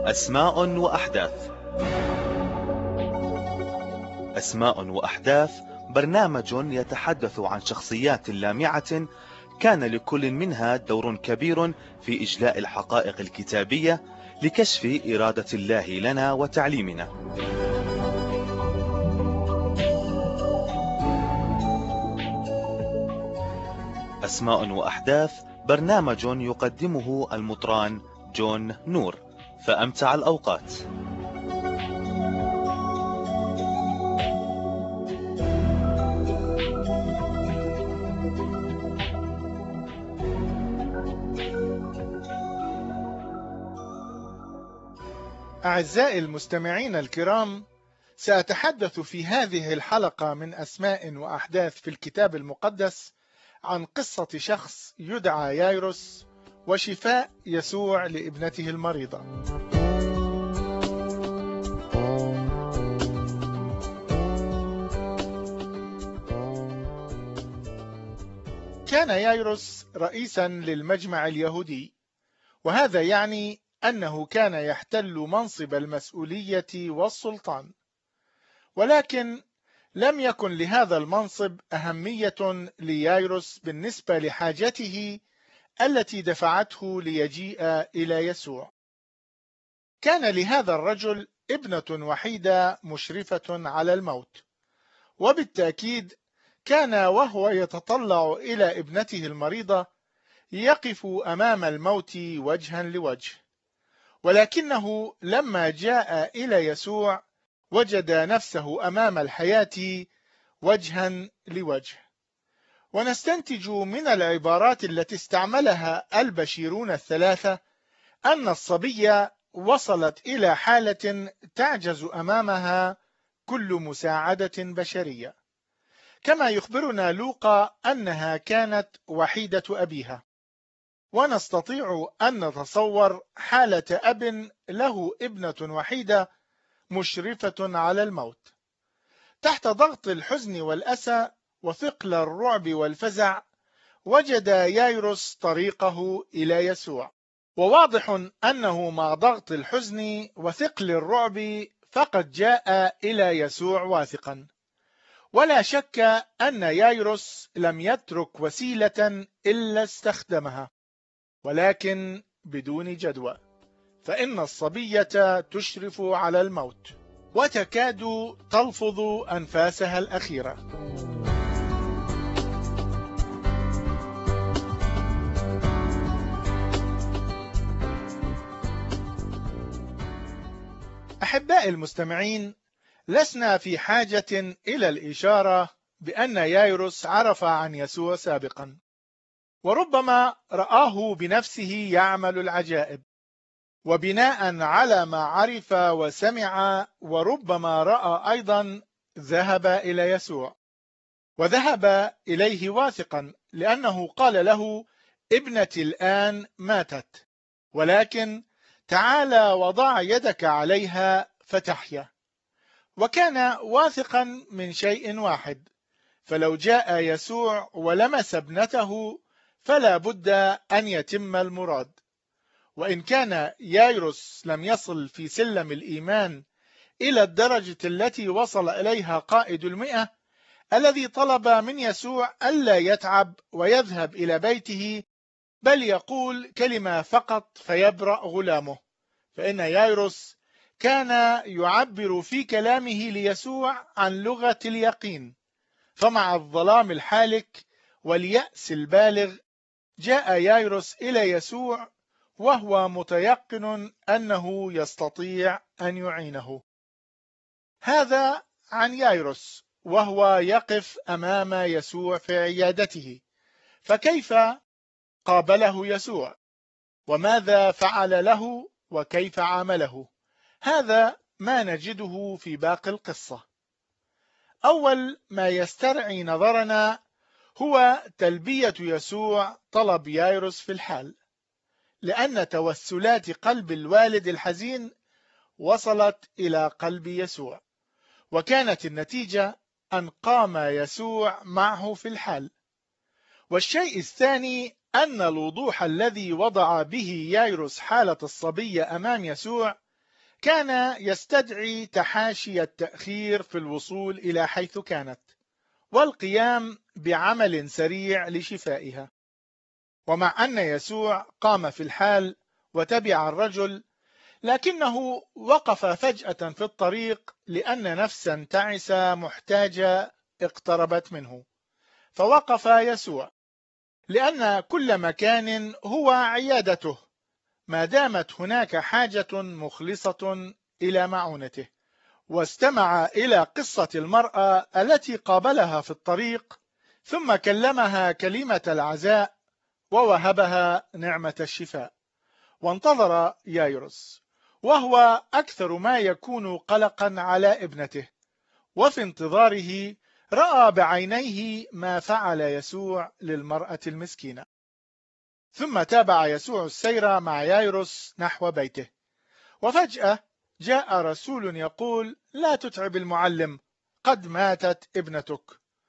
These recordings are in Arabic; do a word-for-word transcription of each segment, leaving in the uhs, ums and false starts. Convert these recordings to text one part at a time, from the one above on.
أسماء وأحداث. أسماء وأحداث برنامج يتحدث عن شخصيات لامعة كان لكل منها دور كبير في إجلاء الحقائق الكتابية لكشف إرادة الله لنا وتعليمنا. أسماء وأحداث برنامج يقدمه المطران جون نور، فأمتع الأوقات. أعزائي المستمعين الكرام، سأتحدث في هذه الحلقة من أسماء وأحداث في الكتاب المقدس عن قصة شخص يدعى يايروس وشفاء يسوع لابنته المريضة. كان يايروس رئيسا للمجمع اليهودي، وهذا يعني أنه كان يحتل منصب المسؤولية والسلطان، ولكن لم يكن لهذا المنصب أهمية ليايروس بالنسبة لحاجته التي دفعته ليجيء إلى يسوع. كان لهذا الرجل ابنة وحيدة مشرفة على الموت، وبالتأكيد كان وهو يتطلع إلى ابنته المريضة يقف أمام الموت وجها لوجه، ولكنه لما جاء إلى يسوع وجد نفسه أمام الحياة وجها لوجه. ونستنتج من العبارات التي استعملها البشيرون الثلاثة أن الصبية وصلت إلى حالة تعجز أمامها كل مساعدة بشرية، كما يخبرنا لوقا أنها كانت وحيدة أبيها. ونستطيع أن نتصور حالة أب له ابنة وحيدة مشرفة على الموت. تحت ضغط الحزن والأسى وثقل الرعب والفزع، وجد يايروس طريقه إلى يسوع، وواضح أنه مع ضغط الحزن وثقل الرعب فقد جاء إلى يسوع واثقا. ولا شك أن يايروس لم يترك وسيلة إلا استخدمها، ولكن بدون جدوى، فإن الصبية تشرف على الموت وتكاد تلفظ أنفاسها الأخيرة. أحبائي المستمعين، لسنا في حاجة إلى الإشارة بأن يايروس عرف عن يسوع سابقا، وربما رآه بنفسه يعمل العجائب، وبناء على ما عرف وسمع وربما رأى أيضا ذهب إلى يسوع، وذهب إليه واثقا، لأنه قال له: ابنتي الآن ماتت، ولكن تعال وضع يدك عليها فتحيا. وكان واثقا من شيء واحد، فلو جاء يسوع ولمس ابنته فلا بد أن يتم المراد. وإن كان يايروس لم يصل في سلم الإيمان إلى الدرجة التي وصل إليها قائد المئة الذي طلب من يسوع ألا يتعب ويذهب إلى بيته، بل يقول كلمة فقط فيبرأ غلامه، فإن يايروس كان يعبر في كلامه ليسوع عن لغة اليقين. فمع الظلام الحالك واليأس البالغ جاء يايروس إلى يسوع وهو متيقن أنه يستطيع أن يعينه. هذا عن يايروس وهو يقف أمام يسوع في عيادته. فكيف قابله يسوع؟ وماذا فعل له؟ وكيف عامله؟ هذا ما نجده في باقي القصة. أول ما يسترعي نظرنا هو تلبية يسوع طلب يايروس في الحال، لأن توسلات قلب الوالد الحزين وصلت إلى قلب يسوع، وكانت النتيجة أن قام يسوع معه في الحال. والشيء الثاني أن الوضوح الذي وضع به يايروس حالة الصبي أمام يسوع كان يستدعي تحاشي التأخير في الوصول إلى حيث كانت والقيام بعمل سريع لشفائها. ومع أن يسوع قام في الحال وتبع الرجل، لكنه وقف فجأة في الطريق لأن نفسا تعسة محتاجة اقتربت منه. فوقف يسوع لأن كل مكان هو عيادته ما دامت هناك حاجة مخلصة إلى معونته، واستمع إلى قصة المرأة التي قابلها في الطريق، ثم كلمها كلمة العزاء ووهبها نعمة الشفاء. وانتظر يايروس وهو أكثر ما يكون قلقا على ابنته، وفي انتظاره رأى بعينيه ما فعل يسوع للمرأة المسكينة. ثم تابع يسوع السير مع يايروس نحو بيته، وفجأة جاء رسول يقول: لا تتعب المعلم، قد ماتت ابنتك.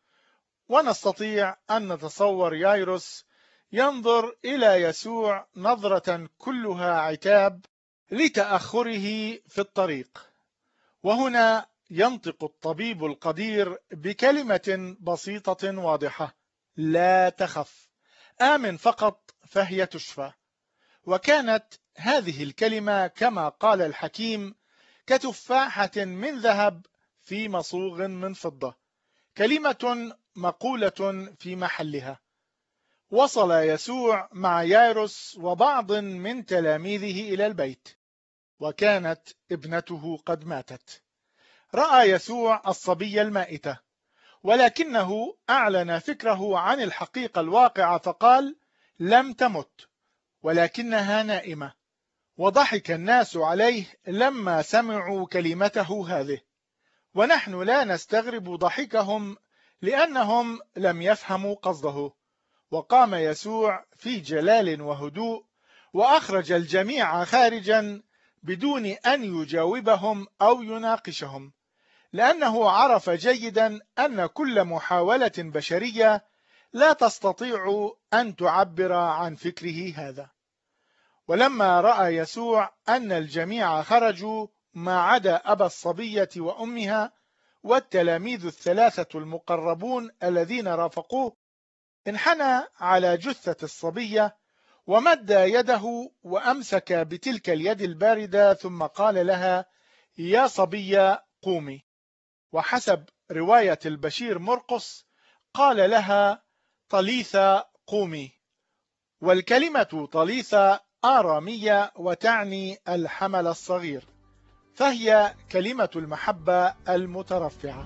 ونستطيع أن نتصور يايروس ينظر إلى يسوع نظرة كلها عتاب لتأخره في الطريق. وهنا ينطق الطبيب القدير بكلمة بسيطة واضحة: لا تخف، آمن فقط فهي تشفى. وكانت هذه الكلمة كما قال الحكيم كتفاحة من ذهب في مصوغ من فضة، كلمة مقولة في محلها. وصل يسوع مع يايروس وبعض من تلاميذه إلى البيت، وكانت ابنته قد ماتت. رأى يسوع الصبي المائتة، ولكنه أعلن فكره عن الحقيقة الواقعة فقال: لم تمت، ولكنها نائمة. وضحك الناس عليه لما سمعوا كلمته هذه، ونحن لا نستغرب ضحكهم لأنهم لم يفهموا قصده. وقام يسوع في جلال وهدوء وأخرج الجميع خارجا بدون أن يجاوبهم أو يناقشهم، لأنه عرف جيدا أن كل محاولة بشرية لا تستطيع أن تعبر عن فكره هذا. ولما رأى يسوع أن الجميع خرجوا ما عدا أبا الصبية وأمها والتلاميذ الثلاثة المقربون الذين رافقوه، انحنى على جثة الصبية ومد يده وأمسك بتلك اليد الباردة، ثم قال لها: يا صبية قومي. وحسب رواية البشير مرقس قال لها: طليثة قومي. والكلمة طليثة آرامية وتعني الحمل الصغير، فهي كلمة المحبة المترفعة.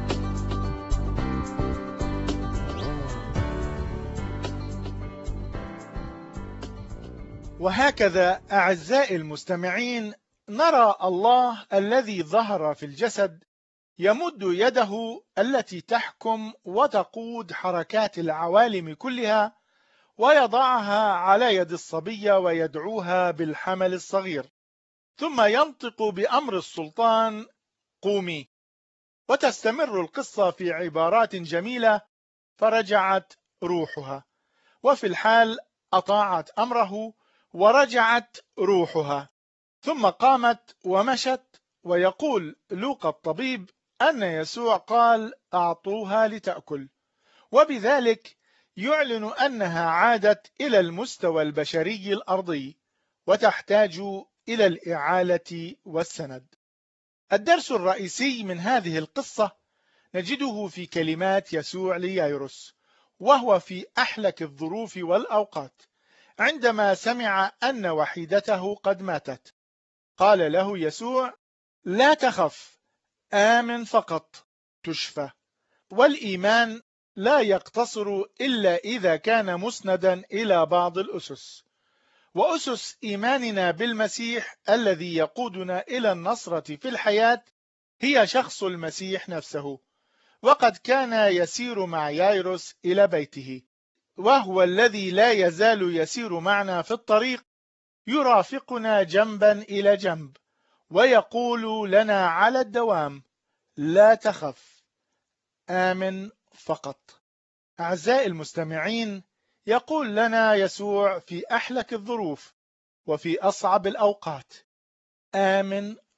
وهكذا أعزائي المستمعين نرى الله الذي ظهر في الجسد يمد يده التي تحكم وتقود حركات العوالم كلها، ويضعها على يد الصبية ويدعوها بالحمل الصغير، ثم ينطق بأمر السلطان: قومي. وتستمر القصة في عبارات جميلة: فرجعت روحها. وفي الحال أطاعت أمره ورجعت روحها، ثم قامت ومشت. ويقول لوقا الطبيب أن يسوع قال: أعطوها لتأكل، وبذلك يعلن أنها عادت إلى المستوى البشري الأرضي وتحتاج إلى الإعالة والسند. الدرس الرئيسي من هذه القصة نجده في كلمات يسوع ليايروس وهو في أحلك الظروف والأوقات، عندما سمع أن وحيدته قد ماتت. قال له يسوع: لا تخف، آمن فقط تشفى. والإيمان لا يقتصر إلا إذا كان مسندا إلى بعض الأسس، وأسس إيماننا بالمسيح الذي يقودنا إلى النصرة في الحياة هي شخص المسيح نفسه. وقد كان يسير مع يايروس إلى بيته، وهو الذي لا يزال يسير معنا في الطريق، يرافقنا جنبا إلى جنب ويقول لنا على الدوام: لا تخف، آمن فقط. أعزائي المستمعين، يقول لنا يسوع في أحلك الظروف وفي أصعب الأوقات: آمن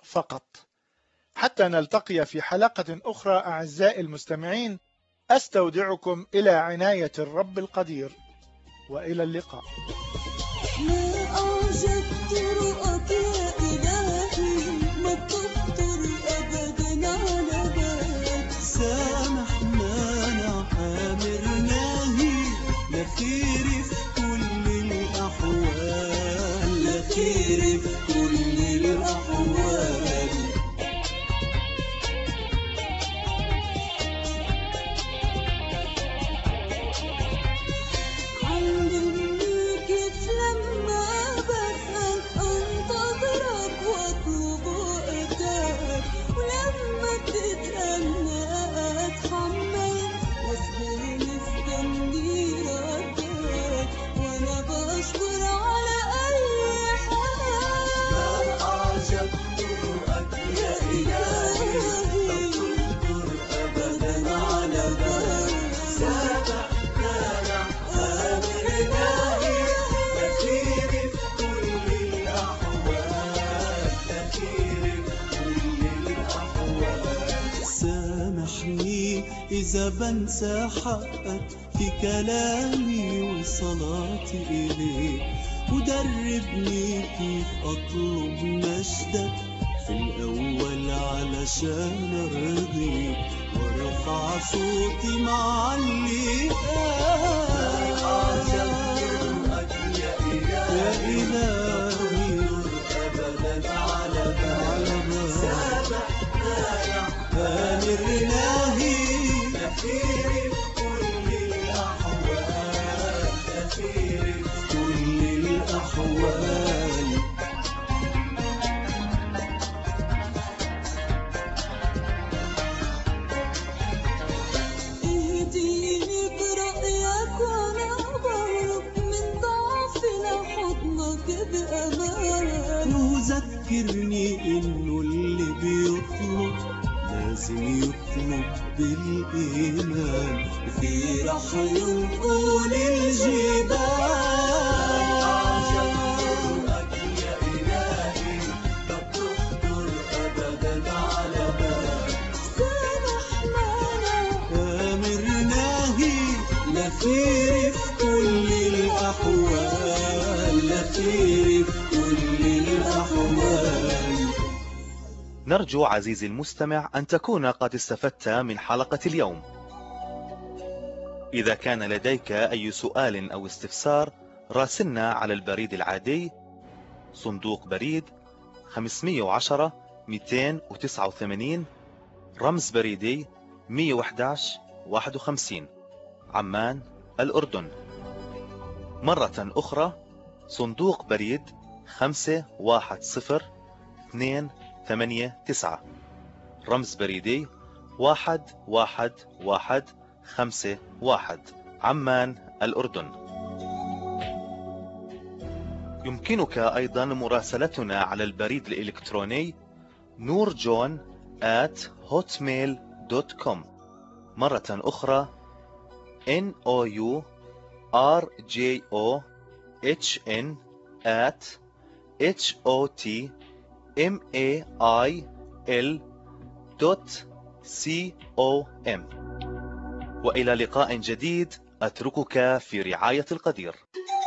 فقط. حتى نلتقي في حلقة أخرى أعزائي المستمعين، أستودعكم إلى عناية الرب القدير، وإلى اللقاء. ما أعجبت رؤك يا إلهي، ما تخطر أبدا على بالك. سامحنا عامرناهي، لا خير في كل الأحوال، لا خير في كل الأحوال. إذا بنسى حقك في كلامي وصلاتي إليك، ودربني كيف أطلب مجدك في الأول علشان أرضيك، وارفع صوتي مع اللي قال يا إلهي أبدا على بالك. سامحنا يا آمر إلهي، خير في كل الأحوال، خير في كل الأحوال. اهديني برأيك وأنا بهرب من ضعفي لحضنك بأمان، وذكرني إنه اللي بيطلب لازم يطلب بالإيمان، في رح ينقل الجبال. أعجبتك يا إلهي، لا تخطر أبدا على بالك. سامحنا آمرناهي، لا خير في كل الأحوال، لا خير في كل الأحوال. نرجو عزيزي المستمع أن تكون قد استفدت من حلقة اليوم. إذا كان لديك أي سؤال أو استفسار، راسلنا على البريد العادي صندوق بريد خمسمئة وعشرة مئتين وتسعة وثمانين، رمز بريدي مئة وأحد عشر واحد وخمسين، عمان الأردن. مرة أخرى صندوق بريد خمسة واحد صفر اثنين ثمانية تسعة، رمز بريدي واحد واحد واحد خمسة واحد، عمان الأردن. يمكنك أيضا مراسلتنا على البريد الإلكتروني نورجون آت هوتميل دوت كوم. مرة أخرى N O U R J O H N آت H O T M A I L دوت C O M. وإلى لقاء جديد، أتركك في رعاية القدير.